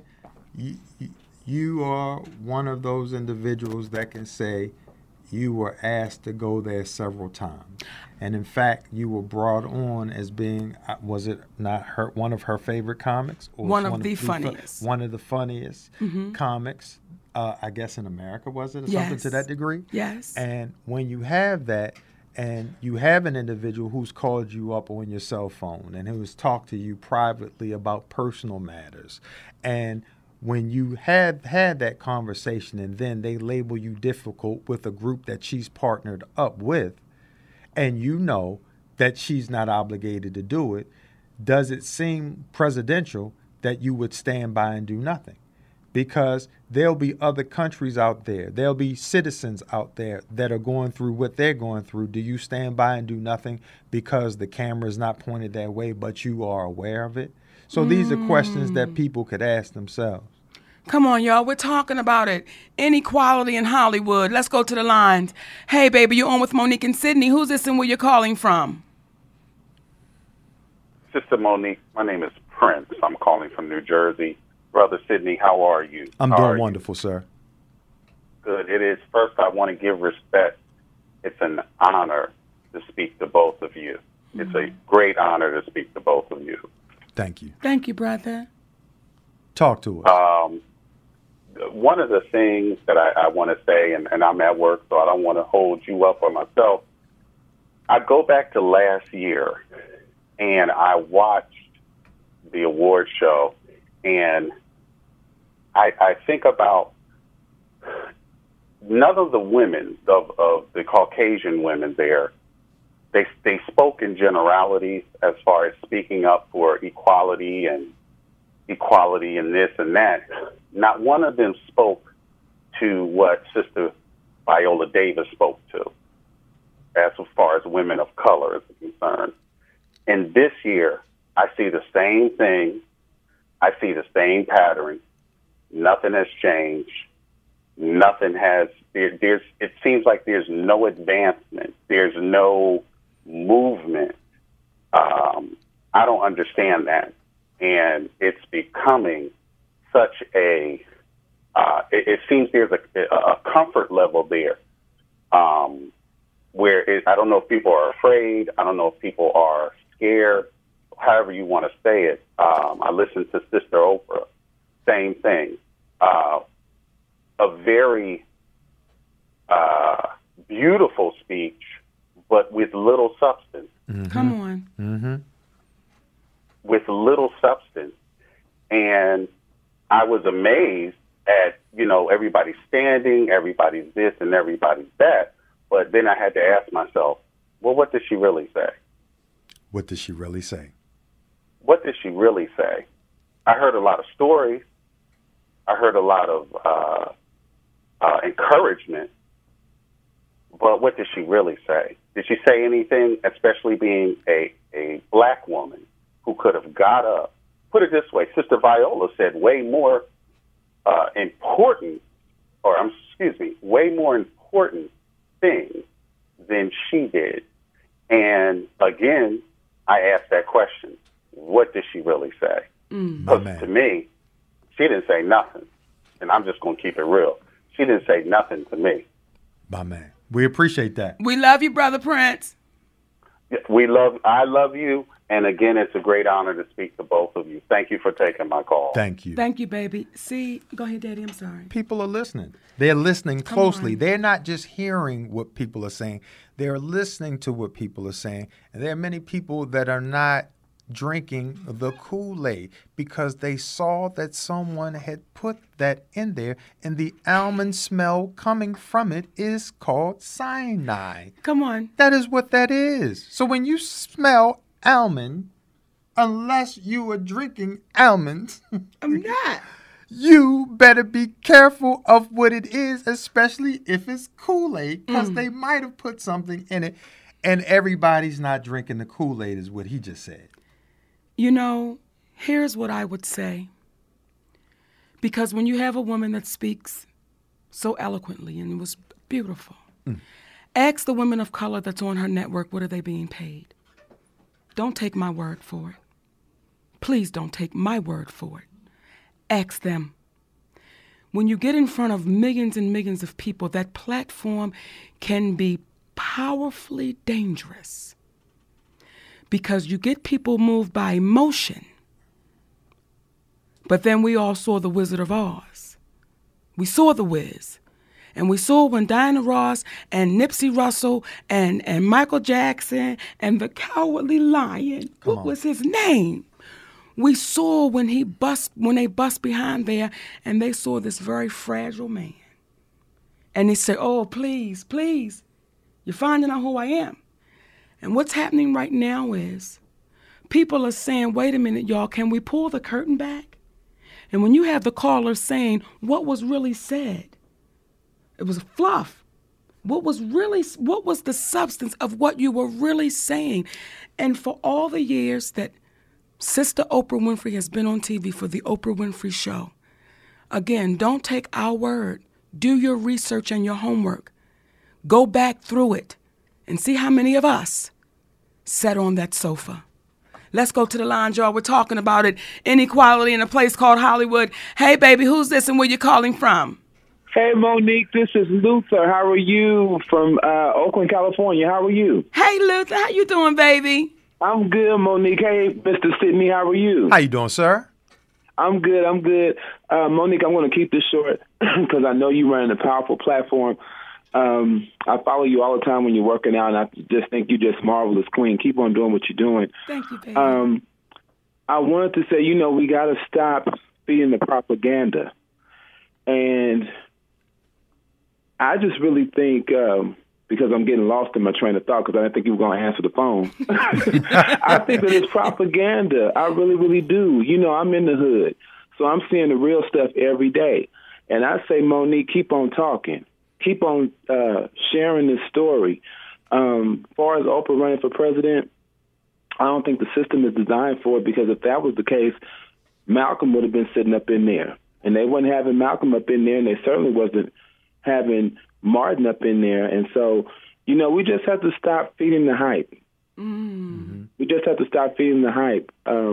you are one of those individuals that can say you were asked to go there several times. And in fact, you were brought on as being, was it not one of her favorite comics? Or one of the funniest. One of the funniest comics, I guess, in America, was it? Or yes. Something to that degree? Yes. And when you have that, and you have an individual who's called you up on your cell phone and who's talked to you privately about personal matters, and when you have had that conversation and then they label you difficult with a group that she's partnered up with, and you know that she's not obligated to do it, does it seem presidential that you would stand by and do nothing? Because there'll be other countries out there, there'll be citizens out there that are going through what they're going through. Do you stand by and do nothing because the camera is not pointed that way, but you are aware of it? So these are questions that people could ask themselves. Come on, y'all. We're talking about it. Inequality in Hollywood. Let's go to the lines. Hey, baby, you're on with Monique and Sydney. Who's this and where you're calling from? Sister Monique, my name is Prince. I'm calling from New Jersey. Brother Sydney, how are you? I'm doing wonderful, sir. Good. It is. First, I want to give respect. It's an honor to speak to both of you. It's a great honor to speak to both of you. Thank you. Thank you, brother. Talk to us. One of the things that I want to say, and I'm at work, so I don't want to hold you up on myself. I go back to last year, and I watched the award show, and I think about none of the women, of the Caucasian women there, they spoke in generalities as far as speaking up for equality and this and that. Not one of them spoke to what Sister Viola Davis spoke to, as far as women of color is concerned. And this year, I see the same thing. I see the same pattern. Nothing has changed. Nothing has. It seems like there's no advancement. There's no movement. I don't understand that. And it's becoming such a, it seems there's a comfort level there I don't know if people are afraid. I don't know if people are scared, however you want to say it. I listened to Sister Oprah, same thing. A very beautiful speech, but with little substance. Mm-hmm. Come on. Mm-hmm. With little substance. And I was amazed at, everybody's standing, everybody's this and everybody's that. But then I had to ask myself, well, what did she really say? What did she really say? What did she really say? I heard a lot of stories. I heard a lot of encouragement. But what did she really say? Did she say anything, especially being a black woman who could have got up? Put it this way, Sister Viola said way more way more important things than she did. And again, I asked that question, what did she really say? Because to me, she didn't say nothing. And I'm just going to keep it real. She didn't say nothing to me. My man. We appreciate that. We love you, Brother Prince. I love you. And again, it's a great honor to speak to both of you. Thank you for taking my call. Thank you. Thank you, baby. See, go ahead, Daddy. I'm sorry. People are listening. They're listening closely. They're not just hearing what people are saying. They're listening to what people are saying. And there are many people that are not drinking the Kool-Aid because they saw that someone had put that in there, and the almond smell coming from it is called cyanide. Come on. That is what that is. So when you smell almond, unless you are drinking almonds, I'm not. You better be careful of what it is, especially if it's Kool-Aid, because they might have put something in it, and everybody's not drinking the Kool-Aid is what he just said. Here's what I would say. Because when you have a woman that speaks so eloquently, and it was beautiful, ask the women of color that's on her network, what are they being paid? Don't take my word for it. Please don't take my word for it. Ask them. When you get in front of millions and millions of people, that platform can be powerfully dangerous because you get people moved by emotion. But then we all saw The Wizard of Oz. We saw The Wiz. And we saw when Diana Ross and Nipsey Russell and Michael Jackson and the Cowardly Lion, what was his name? We saw when they bust behind there and they saw this very fragile man. And they say, oh, please, please, you're finding out who I am. And what's happening right now is people are saying, wait a minute, y'all, can we pull the curtain back? And when you have the caller saying what was really said, it was fluff. What was the substance of what you were really saying? And for all the years that Sister Oprah Winfrey has been on TV for the Oprah Winfrey Show, again, don't take our word. Do your research and your homework. Go back through it and see how many of us sat on that sofa. Let's go to the lounge, y'all. We're talking about it. Inequality in a place called Hollywood. Hey, baby, who's this and where you calling from? Hey, Monique, this is Luther. How are you from Oakland, California? How are you? Hey, Luther, how you doing, baby? I'm good, Monique. Hey, Mr. Sidney, how are you? How you doing, sir? I'm good. Monique, I'm going to keep this short because I know you run a powerful platform. I follow you all the time when you're working out, and I just think you're just marvelous queen. Keep on doing what you're doing. Thank you, baby. I wanted to say, we got to stop feeding the propaganda. And I just really think, because I'm getting lost in my train of thought because I didn't think you were going to answer the phone. I think that it's propaganda. I really, really do. I'm in the hood, so I'm seeing the real stuff every day. And I say, Monique, keep on talking. Keep on sharing this story. As far as Oprah running for president, I don't think the system is designed for it because if that was the case, Malcolm would have been sitting up in there. And they wasn't having Malcolm up in there, and they certainly wasn't having Martin up in there. And so, we just have to stop feeding the hype. Mm-hmm. We just have to stop feeding the hype.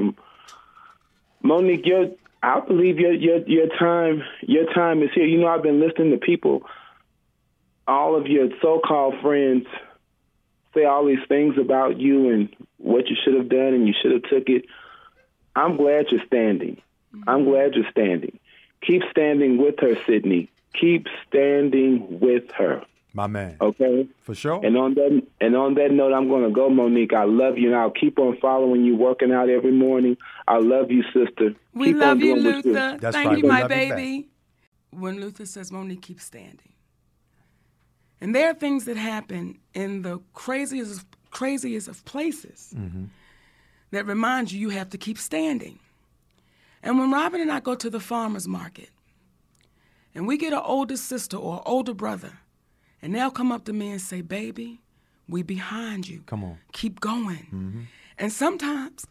Monique, I believe your time is here. I've been listening to people, all of your so-called friends say all these things about you and what you should have done and you should have took it. I'm glad you're standing. I'm glad you're standing. Keep standing with her, Sydney. Keep standing with her. My man. Okay? For sure. And on that note, I'm going to go, Monique. I love you, and I'll keep on following you, working out every morning. I love you, sister. We keep love on you, doing what Luther. That's Thank right. you, We my love you back. baby. When Luther says, Monique, keep standing. And there are things that happen in the craziest of places that remind you have to keep standing. And when Robin and I go to the farmer's market, and we get an older sister or an older brother, and they'll come up to me and say, baby, we behind you. Come on. Keep going. And sometimes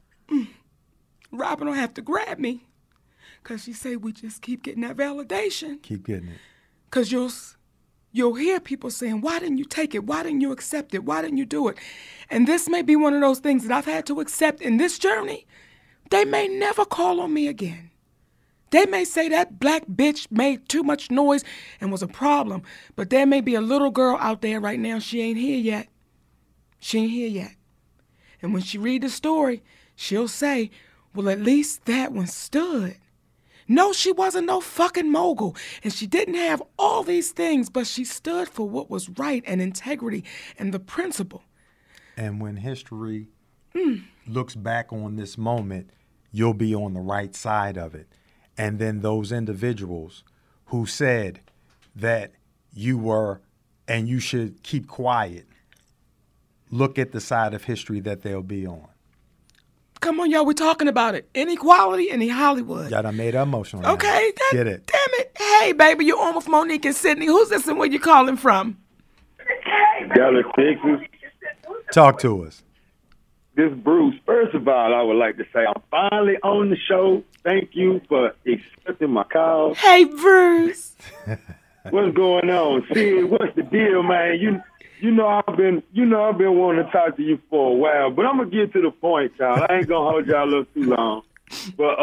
Robin will have to grab me because she say we just keep getting that validation. Keep getting it. Because you'll hear people saying, why didn't you take it? Why didn't you accept it? Why didn't you do it? And this may be one of those things that I've had to accept in this journey. They may never call on me again. They may say that black bitch made too much noise and was a problem, but there may be a little girl out there right now, she ain't here yet. She ain't here yet. And when she read the story, she'll say, well, at least that one stood. No, she wasn't no fucking mogul, and she didn't have all these things, but she stood for what was right and integrity and the principle. And when history looks back on this moment, you'll be on the right side of it. And then those individuals who said that you were and you should keep quiet, look at the side of history that they'll be on. Come on, y'all, we're talking about it. Inequality in Hollywood. Y'all done made her emotional. Okay. Get it. Damn it. Hey, baby, you're on with Monique and Sydney. Who's this and where you calling from? Dallas, Texas. Talk to us. This is Bruce. First of all, I would like to say I'm finally on the show. Thank you for accepting my call. Hey, Bruce. What's going on? Sid, what's the deal, man? You know I've been wanting to talk to you for a while, but I'm gonna get to the point, y'all. I ain't gonna hold y'all up too long. But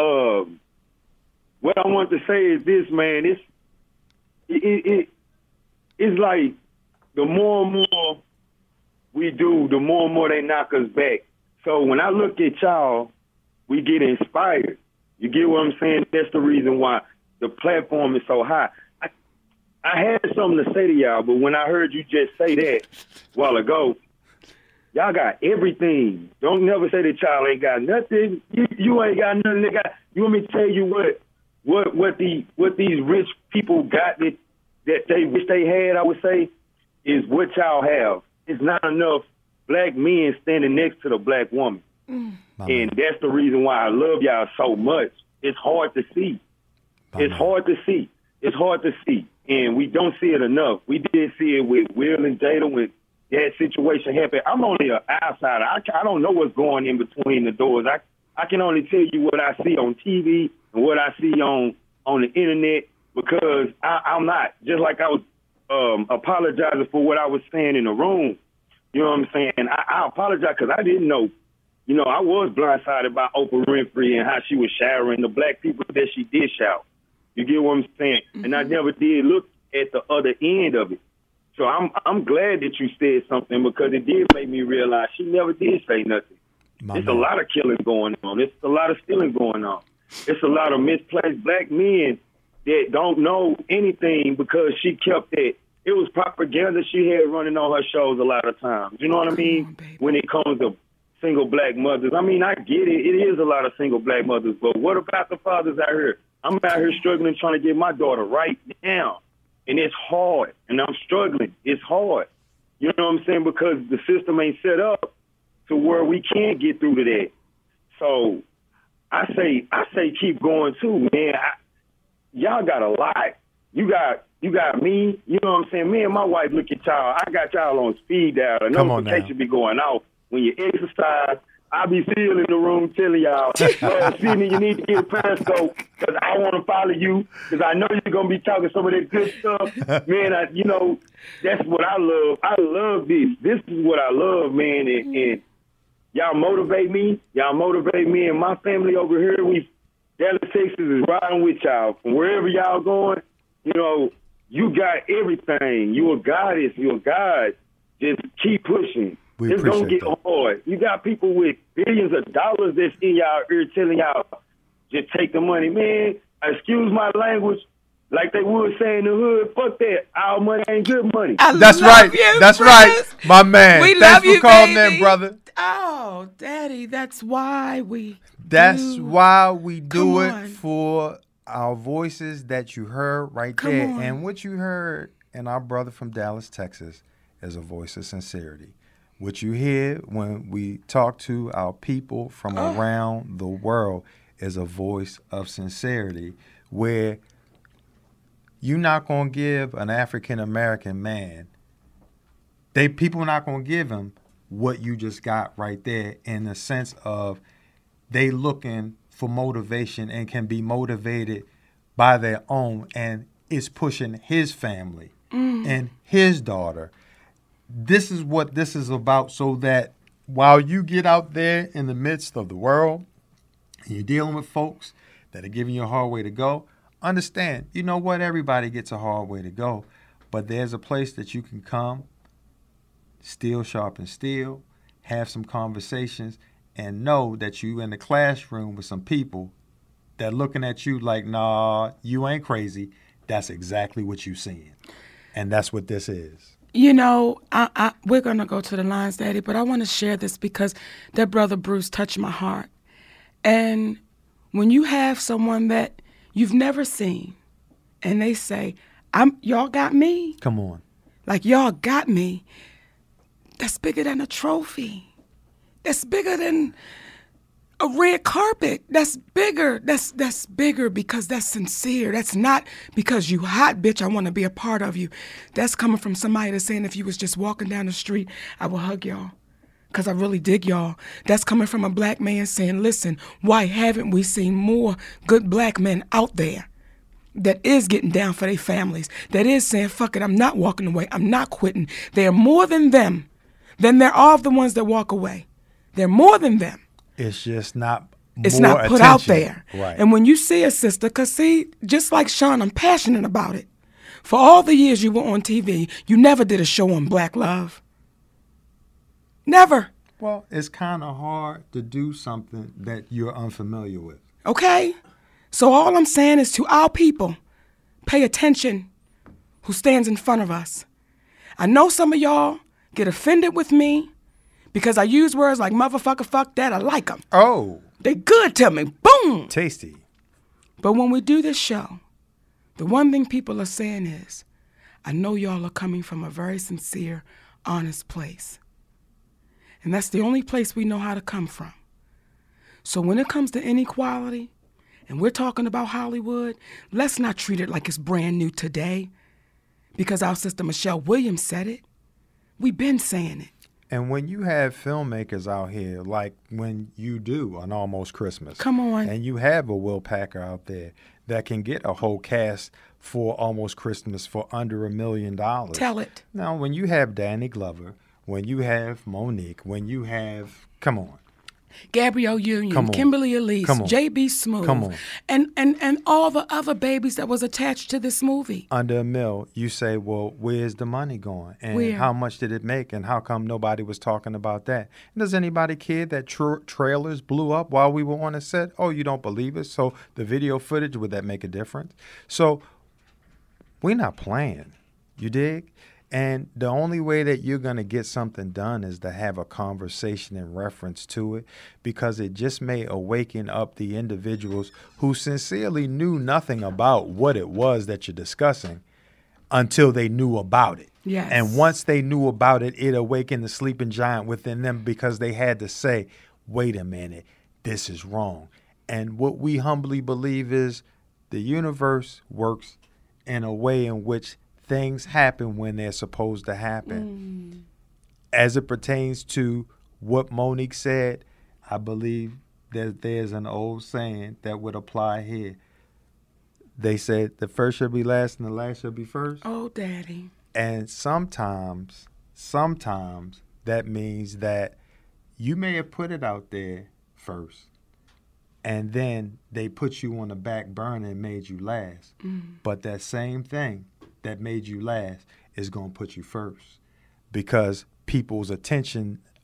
what I want to say is this, man. It's like the more and more we do, the more and more they knock us back. So when I look at y'all, we get inspired. You get what I'm saying? That's the reason why the platform is so high. I had something to say to y'all, but when I heard you just say that a while ago, y'all got everything. Don't never say that y'all ain't got nothing. You ain't got nothing. You want me to tell you what these rich people got that they wish they had, I would say, is what y'all have. It's not enough black men standing next to the black woman. And that's the reason why I love y'all so much. It's hard to see. It's hard to see. It's hard to see. And we don't see it enough. We did see it with Will and Jada when that situation happened. I'm only an outsider. I don't know what's going in between the doors. I can only tell you what I see on TV and what I see on the internet because I'm not. Just like I was apologizing for what I was saying in the room. You know what I'm saying? I apologize because I didn't know. You know, I was blindsided by Oprah Winfrey and how she was showering the black people that she did shower. You get what I'm saying? And I never did look at the other end of it. So I'm glad that you said something because it did make me realize she never did say nothing. There's a lot of killing going on. There's a lot of stealing going on. It's a lot of misplaced black men that don't know anything because she kept it. It was propaganda she had running on her shows a lot of times. You know what I mean? When it comes to single black mothers. I mean, I get it. It is a lot of single black mothers. But what about the fathers out here? I'm out here struggling trying to get my daughter right now. And it's hard. And I'm struggling. It's hard. You know what I'm saying? Because the system ain't set up to where we can't get through to that. So I say keep going too, man. Y'all got a lot. You got me. You know what I'm saying? Me and my wife look at y'all. I got y'all on speed dial. A notification be going off. When you exercise, I be still in the room telling y'all, Sydney, you need to get a Periscope because I want to follow you because I know you're going to be talking some of that good stuff. Man, that's what I love. I love this. This is what I love, man. And y'all motivate me. Y'all motivate me and my family over here. Dallas, Texas is riding with y'all. From wherever y'all going, you know, you got everything. You're a goddess. You're a god. Just keep pushing. We it's gonna appreciate get that. hard. You got people with billions of dollars that's in y'all ear telling y'all just take the money, man. Excuse my language. Like they would say in the hood, fuck that. Our money ain't good money. That's right. You, That's Chris. right, my man. We Thanks love for you, calling baby. in, brother. Oh, Daddy, that's why we That's do. why we do Come it on. for our voices that you heard right Come there. on. And what you heard in our brother from Dallas, Texas, is a voice of sincerity. What you hear when we talk to our people from around the world is a voice of sincerity, where you're not going to give an African-American man, people not going to give him what you just got right there, in the sense of they looking for motivation and can be motivated by their own, and it's pushing his family and his daughter. This is what this is about, so that while you get out there in the midst of the world and you're dealing with folks that are giving you a hard way to go, understand, you know what? Everybody gets a hard way to go, but there's a place that you can come, steel sharpen steel, have some conversations, and know that you in the classroom with some people that looking at you like, nah, you ain't crazy. That's exactly what you seeing. And that's what this is. You know, we're going to go to the lines, Daddy, but I want to share this because that brother Bruce touched my heart. And when you have someone that you've never seen and they say, y'all got me. Come on. Like, y'all got me. That's bigger than a trophy. That's bigger than a red carpet. That's bigger. That's bigger because that's sincere. That's not because you hot, bitch, I want to be a part of you. That's coming from somebody that's saying, if you was just walking down the street, I will hug y'all because I really dig y'all. That's coming from a black man saying, listen, why haven't we seen more good black men out there that is getting down for their families, that is saying, fuck it, I'm not walking away, I'm not quitting. They're more than them. Then there are the ones that walk away. They're more than them. It's just not It's more not put out attention. there. Right. And when you see a sister, because see, just like Sean, I'm passionate about it. For all the years you were on TV, you never did a show on black love. Never. Well, it's kind of hard to do something that you're unfamiliar with. Okay? So all I'm saying is to our people, pay attention who stands in front of us. I know some of y'all get offended with me because I use words like motherfucker, fuck that. I like them. Oh. They good to me. Boom. Tasty. But when we do this show, the one thing people are saying is, I know y'all are coming from a very sincere, honest place. And that's the only place we know how to come from. So when it comes to inequality, and we're talking about Hollywood, let's not treat it like it's brand new today. Because our sister Michelle Williams said it. We've been saying it. And when you have filmmakers out here, like when you do on Almost Christmas. Come on. And you have a Will Packer out there that can get a whole cast for Almost Christmas for under $1 million. Tell it. Now, when you have Danny Glover, when you have Monique, when you have, come on. Gabrielle Union, Kimberly Elise, J.B. Smoove, and all the other babies that was attached to this movie. Under $1 million, you say, well, where's the money going? And how much did it make? And how come nobody was talking about that? And does anybody care that trailers blew up while we were on a set? Oh, you don't believe it? So the video footage, would that make a difference? So we're not playing. You dig? And the only way that you're going to get something done is to have a conversation in reference to it, because it just may awaken up the individuals who sincerely knew nothing about what it was that you're discussing until they knew about it. Yes. And once they knew about it, it awakened the sleeping giant within them, because they had to say, wait a minute, this is wrong. And what we humbly believe is the universe works in a way in which things happen when they're supposed to happen. As it pertains to what Monique said, I believe that there's an old saying that would apply here. They said the first shall be last and the last shall be first. Oh, Daddy. And sometimes that means that you may have put it out there first, and then they put you on the back burner and made you last. But that same thing that made you last is going to put you first, because people's attention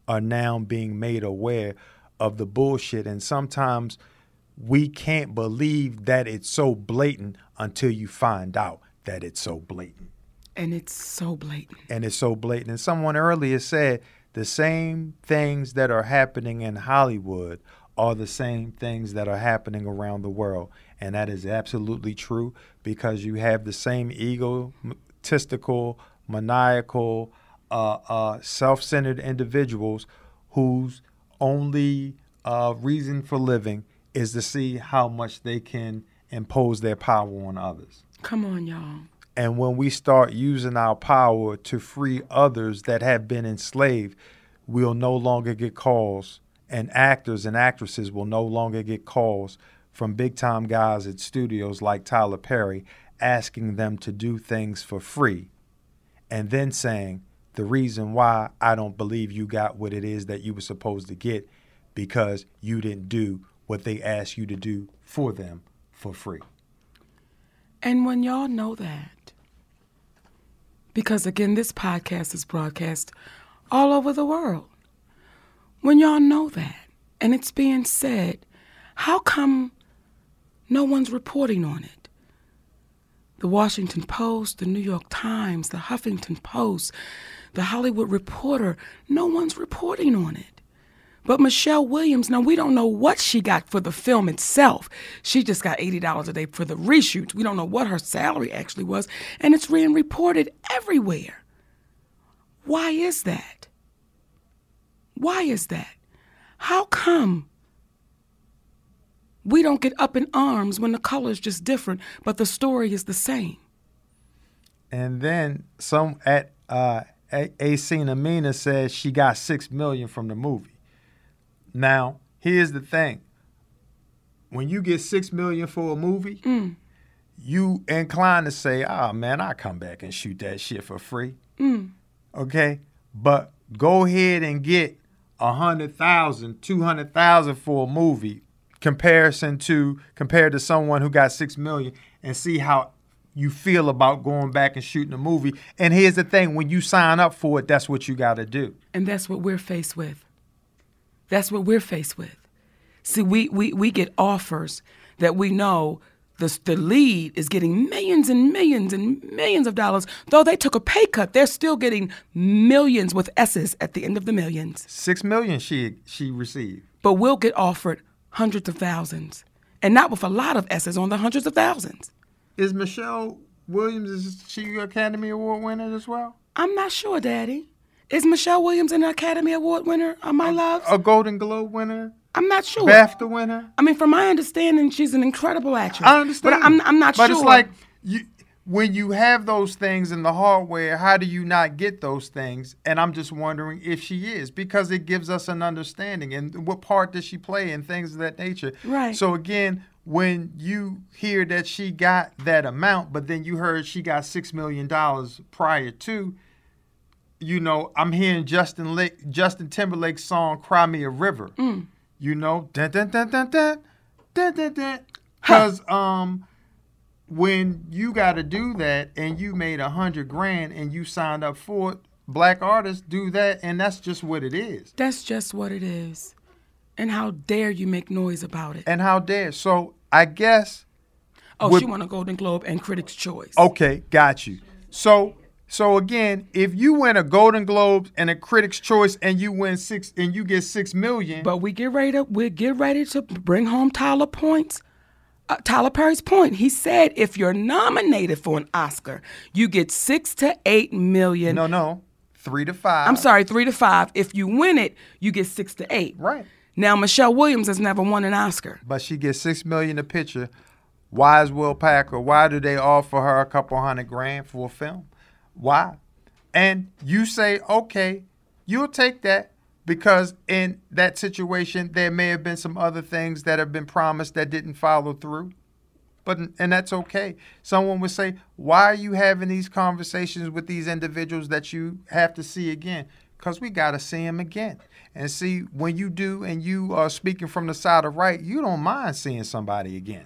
are now being made aware of the bullshit. And sometimes we can't believe that it's so blatant until you find out that it's so blatant. And it's so blatant. And it's so blatant. And someone earlier said the same things that are happening in Hollywood are the same things that are happening around the world. And that is absolutely true, because you have the same egotistical, maniacal, self-centered individuals whose only reason for living is to see how much they can impose their power on others. Come on, y'all. And when we start using our power to free others that have been enslaved, we'll no longer get calls, and actors and actresses will no longer get calls from big-time guys at studios like Tyler Perry asking them to do things for free and then saying, the reason why I don't believe you got what it is that you were supposed to get because you didn't do what they asked you to do for them for free. And when y'all know that, because again, this podcast is broadcast all over the world. When y'all know that, and it's being said, how come no one's reporting on it? The Washington Post, the New York Times, the Huffington Post, the Hollywood Reporter, no one's reporting on it. But Michelle Williams, now we don't know what she got for the film itself. She just got $80 a day for the reshoots. We don't know what her salary actually was, and it's being reported everywhere. Why is that? Why is that? How come we don't get up in arms when the color is just different, but the story is the same? And then some at Asina Mina says she got $6 million from the movie. Now, here's the thing. When you get $6 million for a movie, you inclined to say, oh, man, I'll come back and shoot that shit for free. Okay? But go ahead and get $100,000, $200,000 for a movie compared to someone who got $6 million, and see how you feel about going back and shooting a movie. And here's the thing. When you sign up for it, that's what you got to do. And that's what we're faced with. That's what we're faced with. See, we get offers that we know the lead is getting millions and millions and millions of dollars. Though they took a pay cut, they're still getting millions with S's at the end of the millions. $6 million she received. But we'll get offered hundreds of thousands, and not with a lot of S's on the hundreds of thousands. Is Michelle Williams, is she Academy Award winner as well? I'm not sure, Daddy. Is Michelle Williams an Academy Award winner, my love? A Golden Globe winner? I'm not sure. BAFTA winner? I mean, from my understanding, she's an incredible actress. I understand. But I'm not sure. But it's like, when you have those things in the hardware, how do you not get those things? And I'm just wondering if she is, because it gives us an understanding. And what part does she play in things of that nature? Right. So again, when you hear that she got that amount, but then you heard she got $6 million prior to, you know, I'm hearing Justin Timberlake's song "Cry Me a River." You know, dun dun dun dun dun dun dun dun. Because when you got to do that, and you made $100,000 and you signed up for it, black artists do that, and that's just what it is. That's just what it is. And how dare you make noise about it? And how dare? So I guess. Oh, she won a Golden Globe and Critics' Choice. Okay, got you. So again, if you win a Golden Globe and a Critics' Choice and you win you get $6 million. But we get ready to bring home Tyler Perry's point. He said if you're nominated for an Oscar, you get $6 to $8 million. No, 3 to 5. I'm sorry, 3 to 5. If you win it, you get 6 to 8. Right. Now Michelle Williams has never won an Oscar. But she gets $6 million a picture. Why is Will Packer? Why do they offer her a couple $100,000 for a film? Why? And you say, okay, you'll take that, because in that situation, there may have been some other things that have been promised that didn't follow through. And that's okay. Someone would say, why are you having these conversations with these individuals that you have to see again? Because we got to see them again. And see, when you do, and you are speaking from the side of right, you don't mind seeing somebody again.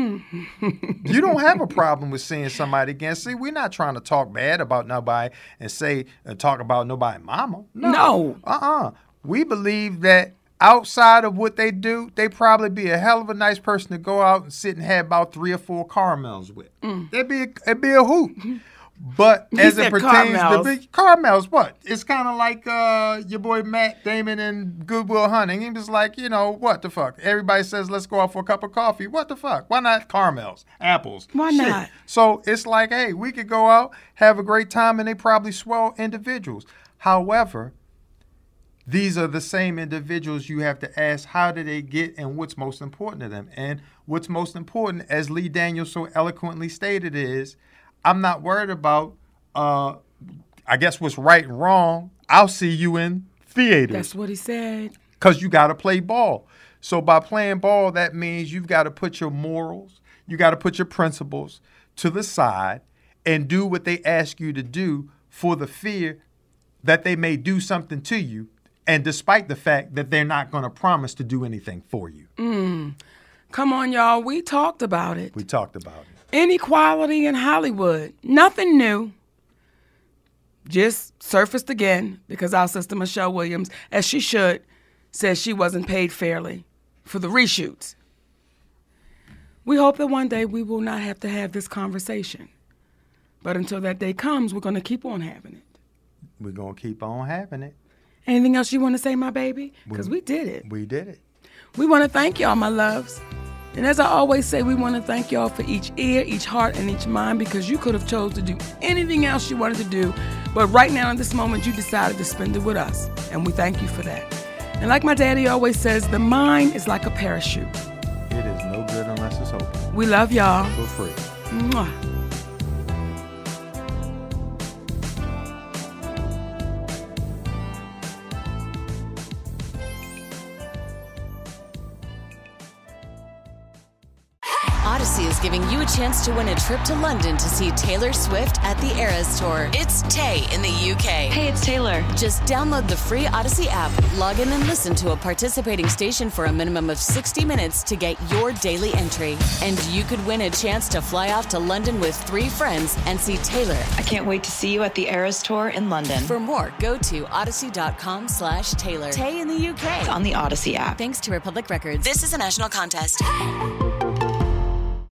You don't have a problem with seeing somebody again. See, we're not trying to talk bad about nobody and talk about nobody's mama. No. we believe that outside of what they do, they probably be a hell of a nice person to go out and sit and have about 3 or 4 caramels with. It'd be a hoot. But as it pertains to caramels, what? It's kind of like your boy Matt Damon in Good Will Hunting. He was like, what the fuck? Everybody says, let's go out for a cup of coffee. What the fuck? Why not caramels, apples? Why not? So it's like, hey, we could go out, have a great time, and they probably swell individuals. However, these are the same individuals you have to ask how did they get and what's most important to them. And what's most important, as Lee Daniels so eloquently stated, is I'm not worried about, I guess, what's right and wrong. I'll see you in theaters. That's what he said. Because you got to play ball. So by playing ball, that means you've got to put your morals, you got to put your principles to the side and do what they ask you to do for the fear that they may do something to you, and despite the fact that they're not going to promise to do anything for you. Come on, y'all. We talked about it. We talked about it. Inequality in Hollywood. Nothing new. Just surfaced again because our sister Michelle Williams, as she should, says she wasn't paid fairly for the reshoots. We hope that one day we will not have to have this conversation. But until that day comes, we're going to keep on having it. We're going to keep on having it. Anything else you want to say, my baby? Because we did it. We did it. We want to thank y'all, my loves. And as I always say, we want to thank y'all for each ear, each heart, and each mind, because you could have chose to do anything else you wanted to do. But right now, in this moment, you decided to spend it with us. And we thank you for that. And like my daddy always says, the mind is like a parachute. It is no good unless it's open. We love y'all. For free. Mwah. Odyssey is giving you a chance to win a trip to London to see Taylor Swift at the Eras Tour. It's Tay in the UK. Hey, it's Taylor. Just download the free Odyssey app, log in and listen to a participating station for a minimum of 60 minutes to get your daily entry. And you could win a chance to fly off to London with 3 friends and see Taylor. I can't wait to see you at the Eras Tour in London. For more, go to odyssey.com/Taylor. Tay in the UK. It's on the Odyssey app. Thanks to Republic Records. This is a national contest.